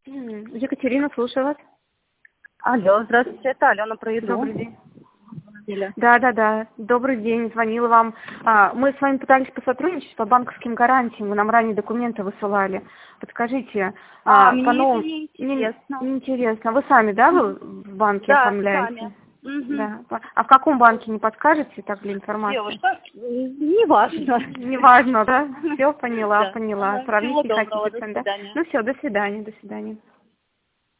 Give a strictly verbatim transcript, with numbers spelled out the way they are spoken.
М, Екатерина, слушаю вас. Алло, здравствуйте, это Алена про еду. Добрый день. Или- Да, да, да. Добрый день. Звонила вам. А, мы с вами пытались посотрудничать по банковским гарантиям. Вы нам ранее документы высылали. Подскажите, А, а, по мне это новым... не Не- интересно. Неинтересно. Вы сами, да, вы в банке Да, оформляете? сами. Мгм. Да. А в каком банке, не подскажете так для информации? Девушка, не важно. Неважно, да? Все, поняла, Да. поняла. Ага, всего Сравнить не доброго, хотите до цен, да? свидания. Ну все, до свидания, до свидания.